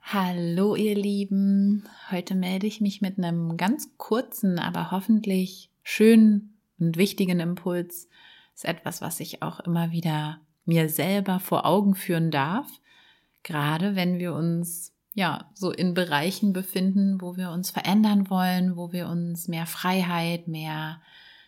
Hallo ihr Lieben, heute melde ich mich mit einem ganz kurzen, aber hoffentlich schönen und wichtigen Impuls. Das ist etwas, was ich auch immer wieder mir selber vor Augen führen darf, gerade wenn wir uns so in Bereichen befinden, wo wir uns verändern wollen, wo wir uns mehr Freiheit, mehr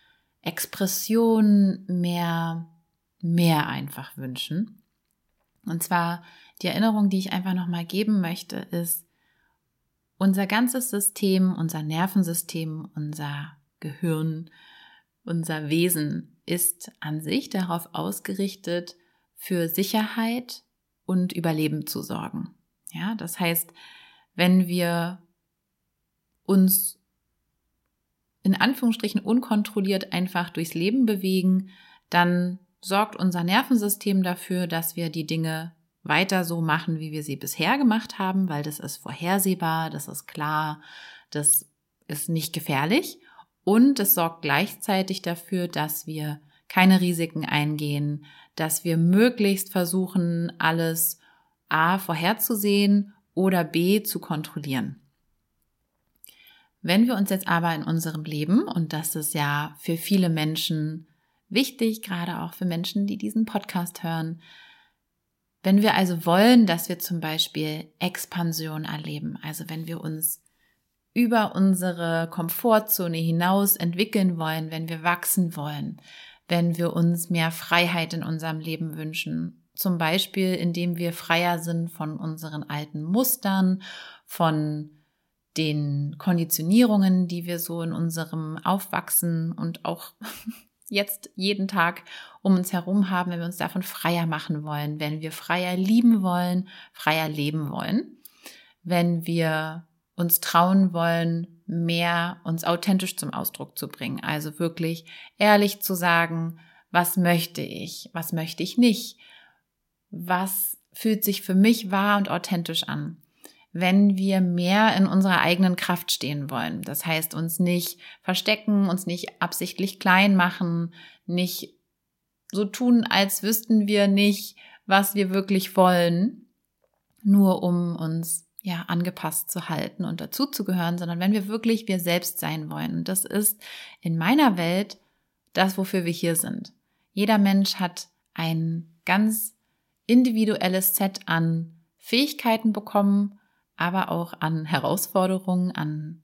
Expression, mehr einfach wünschen. Und zwar die Erinnerung, die ich einfach nochmal geben möchte, ist, unser ganzes System, unser Nervensystem, unser Gehirn, unser Wesen ist an sich darauf ausgerichtet, für Sicherheit und Überleben zu sorgen. Ja, das heißt, wenn wir uns in Anführungsstrichen unkontrolliert einfach durchs Leben bewegen, dann sorgt unser Nervensystem dafür, dass wir die Dinge weiter so machen, wie wir sie bisher gemacht haben, weil das ist vorhersehbar, das ist klar, das ist nicht gefährlich und es sorgt gleichzeitig dafür, dass wir keine Risiken eingehen, dass wir möglichst versuchen, alles A vorherzusehen oder B zu kontrollieren. Wenn wir uns jetzt aber in unserem Leben, und das ist ja für viele Menschen wichtig, gerade auch für Menschen, die diesen Podcast hören, wenn wir also wollen, dass wir zum Beispiel Expansion erleben, also wenn wir uns über unsere Komfortzone hinaus entwickeln wollen, wenn wir wachsen wollen, wenn wir uns mehr Freiheit in unserem Leben wünschen, zum Beispiel indem wir freier sind von unseren alten Mustern, von den Konditionierungen, die wir so in unserem Aufwachsen und auch jetzt jeden Tag um uns herum haben, wenn wir uns davon freier machen wollen, wenn wir freier lieben wollen, freier leben wollen, wenn wir uns trauen wollen, mehr uns authentisch zum Ausdruck zu bringen, also wirklich ehrlich zu sagen, was möchte ich nicht, was fühlt sich für mich wahr und authentisch an. Wenn wir mehr in unserer eigenen Kraft stehen wollen. Das heißt, uns nicht verstecken, uns nicht absichtlich klein machen, nicht so tun, als wüssten wir nicht, was wir wirklich wollen, nur um uns angepasst zu halten und dazuzugehören, sondern wenn wir wirklich wir selbst sein wollen. Und das ist in meiner Welt das, wofür wir hier sind. Jeder Mensch hat ein ganz individuelles Set an Fähigkeiten bekommen, aber auch an Herausforderungen, an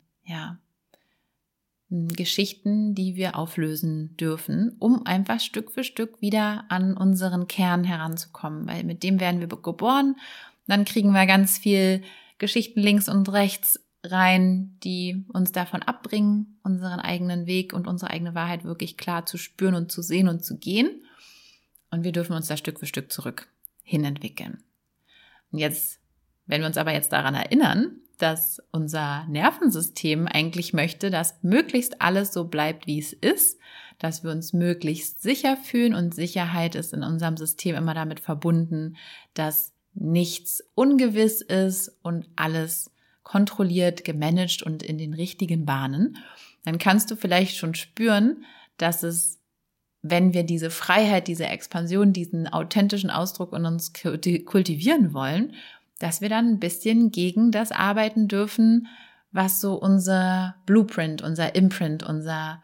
Geschichten, die wir auflösen dürfen, um einfach Stück für Stück wieder an unseren Kern heranzukommen, weil mit dem werden wir geboren, dann kriegen wir ganz viel Geschichten links und rechts rein, die uns davon abbringen, unseren eigenen Weg und unsere eigene Wahrheit wirklich klar zu spüren und zu sehen und zu gehen, und wir dürfen uns da Stück für Stück zurück hinentwickeln. Und jetzt, wenn wir uns aber jetzt daran erinnern, dass unser Nervensystem eigentlich möchte, dass möglichst alles so bleibt, wie es ist, dass wir uns möglichst sicher fühlen, und Sicherheit ist in unserem System immer damit verbunden, dass nichts ungewiss ist und alles kontrolliert, gemanagt und in den richtigen Bahnen, dann kannst du vielleicht schon spüren, dass es, wenn wir diese Freiheit, diese Expansion, diesen authentischen Ausdruck in uns kultivieren wollen, dass wir dann ein bisschen gegen das arbeiten dürfen, was so unser Blueprint, unser Imprint, unser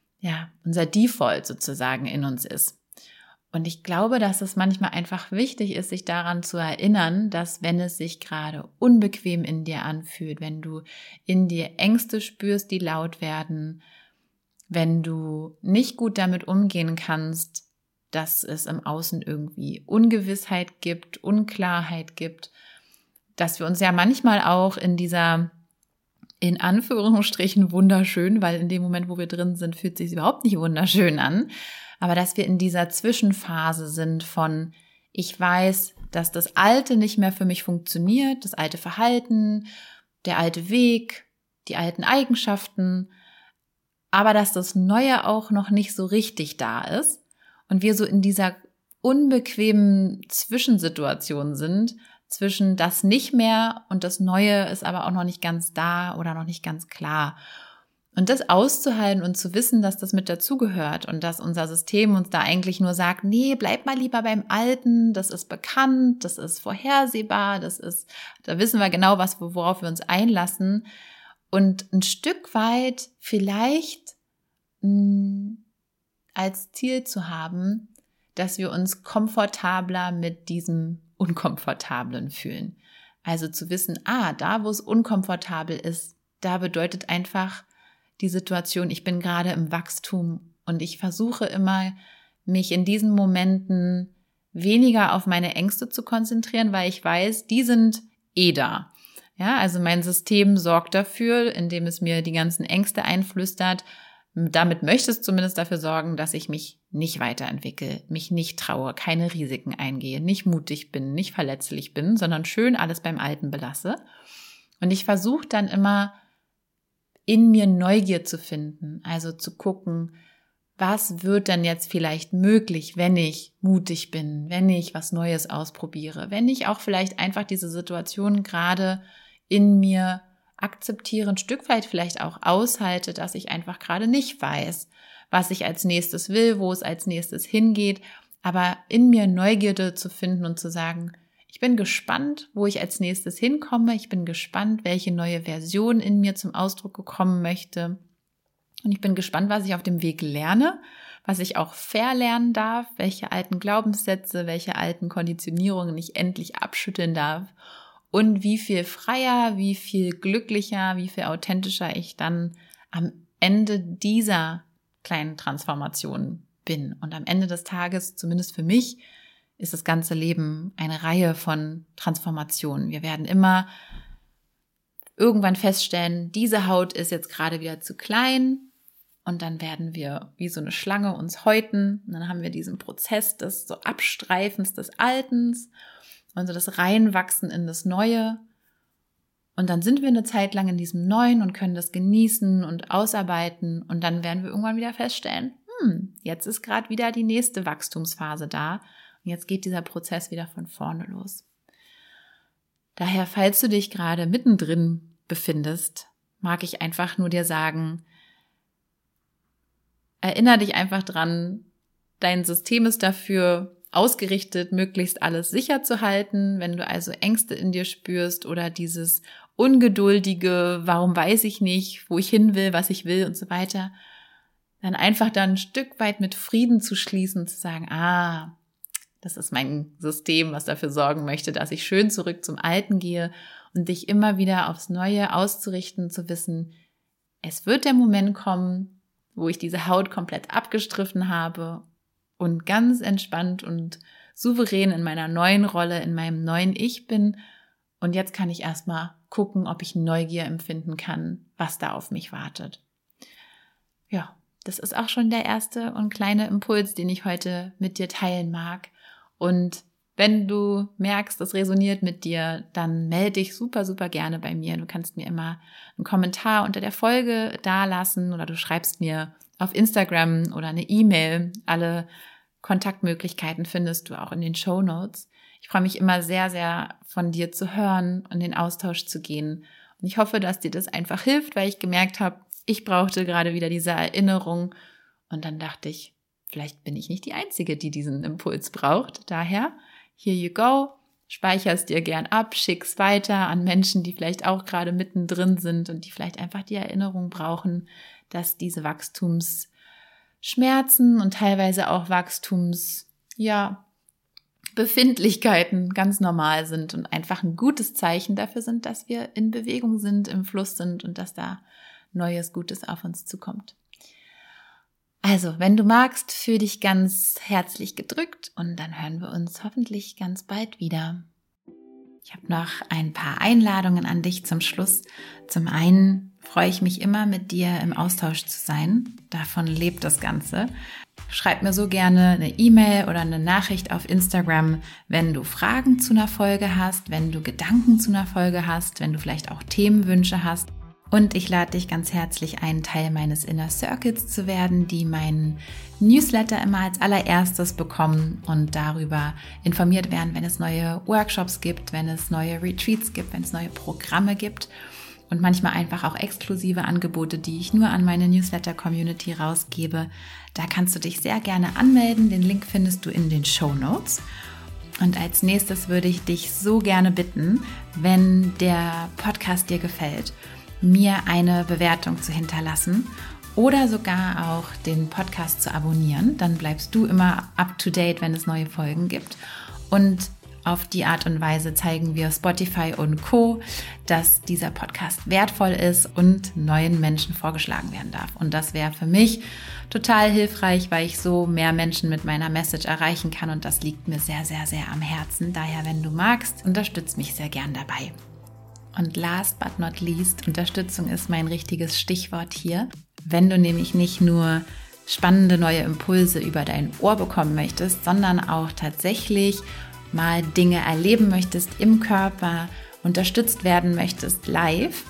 Default sozusagen in uns ist. Und ich glaube, dass es manchmal einfach wichtig ist, sich daran zu erinnern, dass wenn es sich gerade unbequem in dir anfühlt, wenn du in dir Ängste spürst, die laut werden, wenn du nicht gut damit umgehen kannst, dass es im Außen irgendwie Ungewissheit gibt, Unklarheit gibt, dass wir uns ja manchmal auch in dieser, in Anführungsstrichen, wunderschön, weil in dem Moment, wo wir drin sind, fühlt es sich überhaupt nicht wunderschön an, aber dass wir in dieser Zwischenphase sind von, ich weiß, dass das Alte nicht mehr für mich funktioniert, das alte Verhalten, der alte Weg, die alten Eigenschaften, aber dass das Neue auch noch nicht so richtig da ist und wir so in dieser unbequemen Zwischensituation sind, zwischen das nicht mehr und das Neue ist aber auch noch nicht ganz da oder noch nicht ganz klar. Und das auszuhalten und zu wissen, dass das mit dazugehört und dass unser System uns da eigentlich nur sagt, nee, bleib mal lieber beim Alten, das ist bekannt, das ist vorhersehbar, da wissen wir genau, worauf wir uns einlassen. Und ein Stück weit vielleicht als Ziel zu haben, dass wir uns komfortabler mit diesem Unkomfortablen fühlen. Also zu wissen, da wo es unkomfortabel ist, da bedeutet einfach die Situation, ich bin gerade im Wachstum und ich versuche immer, mich in diesen Momenten weniger auf meine Ängste zu konzentrieren, weil ich weiß, die sind da. Ja, also mein System sorgt dafür, indem es mir die ganzen Ängste einflüstert. Damit möchte es zumindest dafür sorgen, dass ich mich nicht weiterentwickle, mich nicht traue, keine Risiken eingehe, nicht mutig bin, nicht verletzlich bin, sondern schön alles beim Alten belasse. Und ich versuche dann immer, in mir Neugier zu finden, also zu gucken, was wird denn jetzt vielleicht möglich, wenn ich mutig bin, wenn ich was Neues ausprobiere, wenn ich auch vielleicht einfach diese Situation gerade in mir akzeptiere, ein Stück weit vielleicht auch aushalte, dass ich einfach gerade nicht weiß, was ich als nächstes will, wo es als nächstes hingeht, aber in mir Neugierde zu finden und zu sagen, ich bin gespannt, wo ich als nächstes hinkomme. Ich bin gespannt, welche neue Version in mir zum Ausdruck kommen möchte. Und ich bin gespannt, was ich auf dem Weg lerne, was ich auch verlernen darf, welche alten Glaubenssätze, welche alten Konditionierungen ich endlich abschütteln darf und wie viel freier, wie viel glücklicher, wie viel authentischer ich dann am Ende dieser kleinen Transformation bin. Und am Ende des Tages, zumindest für mich, ist das ganze Leben eine Reihe von Transformationen. Wir werden immer irgendwann feststellen, diese Haut ist jetzt gerade wieder zu klein und dann werden wir wie so eine Schlange uns häuten und dann haben wir diesen Prozess des so Abstreifens des Altens und so das Reinwachsen in das Neue und dann sind wir eine Zeit lang in diesem Neuen und können das genießen und ausarbeiten und dann werden wir irgendwann wieder feststellen, jetzt ist gerade wieder die nächste Wachstumsphase da. Und jetzt geht dieser Prozess wieder von vorne los. Daher, falls du dich gerade mittendrin befindest, mag ich einfach nur dir sagen, erinnere dich einfach dran, dein System ist dafür ausgerichtet, möglichst alles sicher zu halten. Wenn du also Ängste in dir spürst oder dieses Ungeduldige, warum weiß ich nicht, wo ich hin will, was ich will und so weiter, dann einfach dann ein Stück weit mit Frieden zu schließen, zu sagen, das ist mein System, was dafür sorgen möchte, dass ich schön zurück zum Alten gehe und dich immer wieder aufs Neue auszurichten, zu wissen, es wird der Moment kommen, wo ich diese Haut komplett abgestriffen habe und ganz entspannt und souverän in meiner neuen Rolle, in meinem neuen Ich bin. Und jetzt kann ich erstmal gucken, ob ich Neugier empfinden kann, was da auf mich wartet. Ja, das ist auch schon der erste und kleine Impuls, den ich heute mit dir teilen mag. Und wenn du merkst, das resoniert mit dir, dann melde dich super, super gerne bei mir. Du kannst mir immer einen Kommentar unter der Folge dalassen oder du schreibst mir auf Instagram oder eine E-Mail. Alle Kontaktmöglichkeiten findest du auch in den Shownotes. Ich freue mich immer sehr, sehr von dir zu hören und in den Austausch zu gehen. Und ich hoffe, dass dir das einfach hilft, weil ich gemerkt habe, ich brauchte gerade wieder diese Erinnerung. Und dann dachte ich, vielleicht bin ich nicht die Einzige, die diesen Impuls braucht. Daher, here you go, speicher's dir gern ab, schick's weiter an Menschen, die vielleicht auch gerade mittendrin sind und die vielleicht einfach die Erinnerung brauchen, dass diese Wachstumsschmerzen und teilweise auch Befindlichkeiten ganz normal sind und einfach ein gutes Zeichen dafür sind, dass wir in Bewegung sind, im Fluss sind und dass da Neues, Gutes auf uns zukommt. Also, wenn du magst, fühl dich ganz herzlich gedrückt und dann hören wir uns hoffentlich ganz bald wieder. Ich habe noch ein paar Einladungen an dich zum Schluss. Zum einen freue ich mich immer, mit dir im Austausch zu sein. Davon lebt das Ganze. Schreib mir so gerne eine E-Mail oder eine Nachricht auf Instagram, wenn du Fragen zu einer Folge hast, wenn du Gedanken zu einer Folge hast, wenn du vielleicht auch Themenwünsche hast. Und ich lade dich ganz herzlich ein, Teil meines Inner Circles zu werden, die meinen Newsletter immer als allererstes bekommen und darüber informiert werden, wenn es neue Workshops gibt, wenn es neue Retreats gibt, wenn es neue Programme gibt. und manchmal einfach auch exklusive Angebote, die ich nur an meine Newsletter-Community rausgebe. Da kannst du dich sehr gerne anmelden. Den Link findest du in den Shownotes. Und als nächstes würde ich dich so gerne bitten, wenn der Podcast dir gefällt, mir eine Bewertung zu hinterlassen oder sogar auch den Podcast zu abonnieren. Dann bleibst du immer up to date, wenn es neue Folgen gibt. Und auf die Art und Weise zeigen wir Spotify und Co., dass dieser Podcast wertvoll ist und neuen Menschen vorgeschlagen werden darf. Und das wäre für mich total hilfreich, weil ich so mehr Menschen mit meiner Message erreichen kann. Und das liegt mir sehr, sehr, sehr am Herzen. Daher, wenn du magst, unterstütz mich sehr gern dabei. Und last but not least, Unterstützung ist mein richtiges Stichwort hier. Wenn du nämlich nicht nur spannende neue Impulse über dein Ohr bekommen möchtest, sondern auch tatsächlich mal Dinge erleben möchtest im Körper, unterstützt werden möchtest live,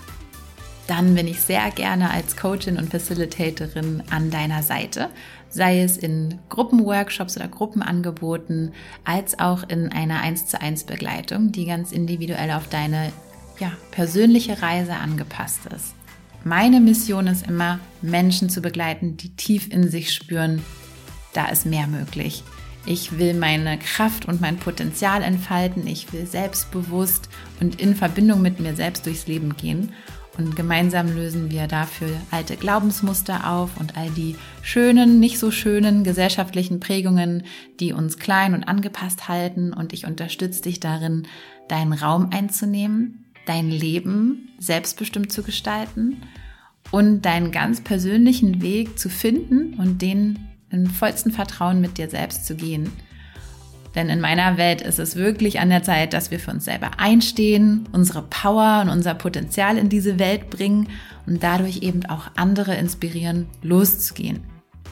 dann bin ich sehr gerne als Coachin und Facilitatorin an deiner Seite, sei es in Gruppenworkshops oder Gruppenangeboten, als auch in einer 1:1 Begleitung, die ganz individuell auf deine persönliche Reise angepasst ist. Meine Mission ist immer, Menschen zu begleiten, die tief in sich spüren, da ist mehr möglich. Ich will meine Kraft und mein Potenzial entfalten. Ich will selbstbewusst und in Verbindung mit mir selbst durchs Leben gehen. Und gemeinsam lösen wir dafür alte Glaubensmuster auf und all die schönen, nicht so schönen gesellschaftlichen Prägungen, die uns klein und angepasst halten. Und ich unterstütze dich darin, deinen Raum einzunehmen, dein Leben selbstbestimmt zu gestalten und deinen ganz persönlichen Weg zu finden und den im vollsten Vertrauen mit dir selbst zu gehen. Denn in meiner Welt ist es wirklich an der Zeit, dass wir für uns selber einstehen, unsere Power und unser Potenzial in diese Welt bringen und dadurch eben auch andere inspirieren, loszugehen.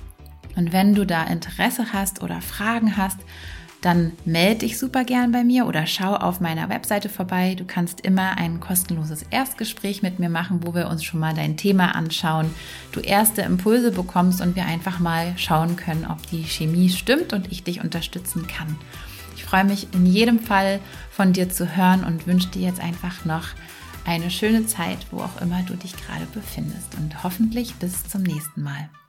Und wenn du da Interesse hast oder Fragen hast, dann melde dich super gern bei mir oder schau auf meiner Webseite vorbei. Du kannst immer ein kostenloses Erstgespräch mit mir machen, wo wir uns schon mal dein Thema anschauen, du erste Impulse bekommst und wir einfach mal schauen können, ob die Chemie stimmt und ich dich unterstützen kann. Ich freue mich in jedem Fall von dir zu hören und wünsche dir jetzt einfach noch eine schöne Zeit, wo auch immer du dich gerade befindest und hoffentlich bis zum nächsten Mal.